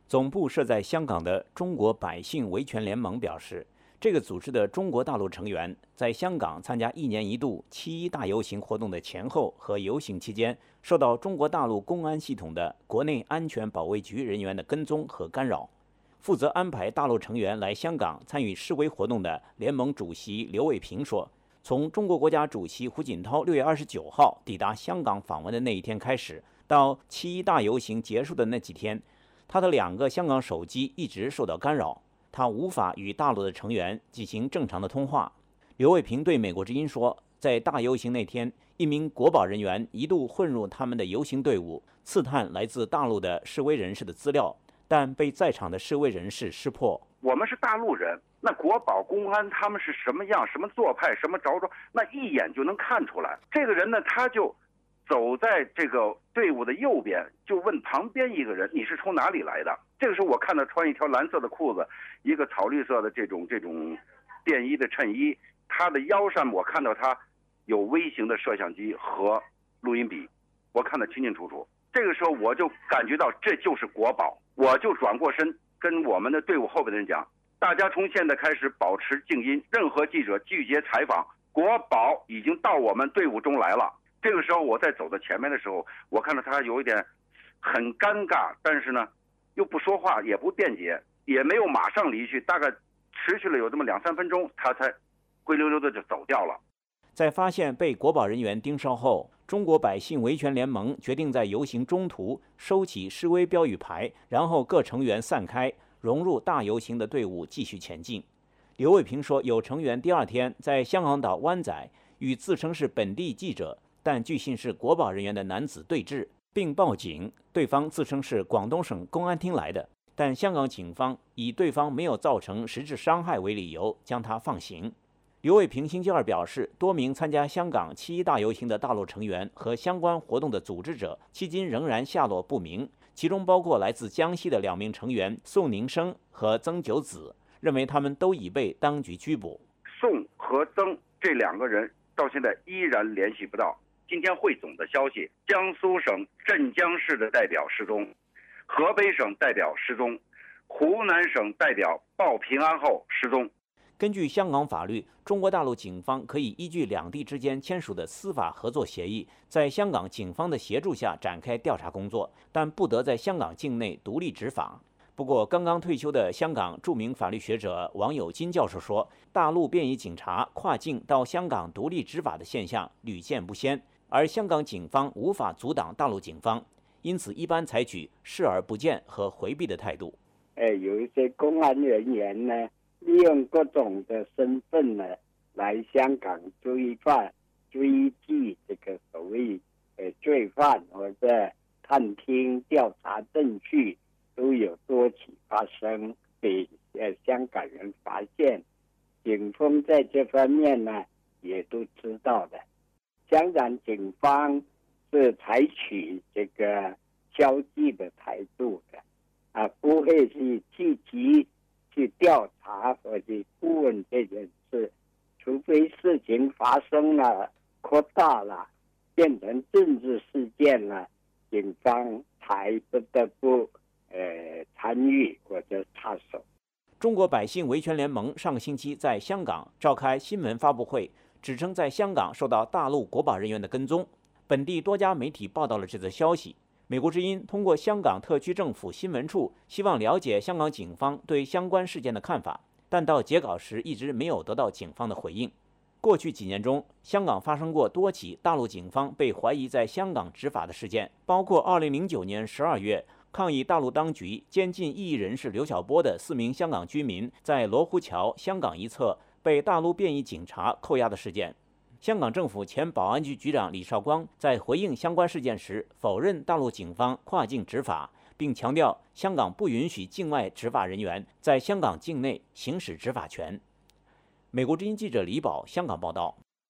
总部设在香港的中国百姓维权联盟表示，这个组织的中国大陆成员在香港参加1年1度7·1大游行活动的前后和游行期间，受到中国大陆公安系统的国内安全保卫局人员的跟踪和干扰。负责安排大陆成员来香港参与示威活动的联盟主席刘伟平说，从中国国家主席胡锦涛6月29号抵达香港访问的那一天开始，到7·1大游行结束的那几天，他的2个香港手机一直受到干扰，他无法与大陆的成员进行正常的通话。刘伟平对美国之音说，在大游行那天，一名国保人员一度混入他们的游行队伍，刺探来自大陆的示威人士的资料，但被在场的示威人士识破。 我们是大陆人，那国保公安他们是什么样，什么做派，什么着装，那一眼就能看出来。这个人呢，他就走在这个队伍的右边，就问旁边一个人，你是从哪里来的？这个时候我看到穿一条蓝色的裤子，一个草绿色的这种便衣的衬衣，他的腰上我看到他有微型的摄像机和录音笔，我看得清清楚楚。这个时候我就感觉到这就是国保，我就转过身跟我们的队伍后边的人讲，大家从现在开始保持静音，任何记者拒绝采访，国保已经到我们队伍中来了。这个时候我在走到前面的时候，我看到他有一点很尴尬，但是呢又不说话，也不辩解，也没有马上离去，大概持续了有这么2-3分钟，他才灰溜溜的就走掉了。 在发现被国保人员盯梢后，中国百姓维权联盟决定在游行中途收起示威标语牌，然后各成员散开，融入大游行的队伍继续前进。刘伟平说，有成员第2天在香港岛湾仔与自称是本地记者但据信是国保人员的男子对峙，并报警，对方自称是广东省公安厅来的，但香港警方以对方没有造成实质伤害为理由将他放行。刘伟平星期2表示，多名参加香港7·1大游行的大陆成员和相关活动的组织者迄今仍然下落不明，其中包括来自江西的2名成员宋宁生和曾九子，认为他们都已被当局拘捕。 宋和曾这2个人到现在依然联系不到。今天汇总的消息，江苏省镇江市的代表失踪，河北省代表失踪，湖南省代表报平安后失踪。 根据香港法律，中国大陆警方可以依据2地之间签署的司法合作协议，在香港警方的协助下展开调查工作，但不得在香港境内独立执法。不过，刚刚退休的香港著名法律学者王友金教授说，大陆便衣警察跨境到香港独立执法的现象屡见不鲜，而香港警方无法阻挡大陆警方，因此一般采取视而不见和回避的态度。 有一些公安人员呢，利用各种的身份呢，来香港追击这个所谓罪犯或者探听调查证据，都有多起发生，被香港人发现。警方在这方面呢，也都知道的。香港警方是采取这个消极的态度的，不会去积极去调查或者顾问这件事，除非事情发生了、扩大了、变成政治事件了，警方才不得不参与或者插手。 中国百姓维权联盟上个星期在香港召开新闻发布会，指称在香港受到大陆国保人员的跟踪。本地多家媒体报道了这则消息。美国之音通过香港特区政府新闻处希望了解香港警方对相关事件的看法，但到截稿时一直没有得到警方的回应。过去几年中，香港发生过多起大陆警方被怀疑在香港执法的事件，包括2009年12月抗议大陆当局监禁异议人士刘晓波的4名香港居民在罗湖桥香港一侧被大陆便衣警察扣押的事件。香港政府前保安局局长李少光在回应相关事件时否认大陆警方跨境执法，并强调香港不允许境外执法人员在香港境内行使执法权。美国之音记者李宝香港报道。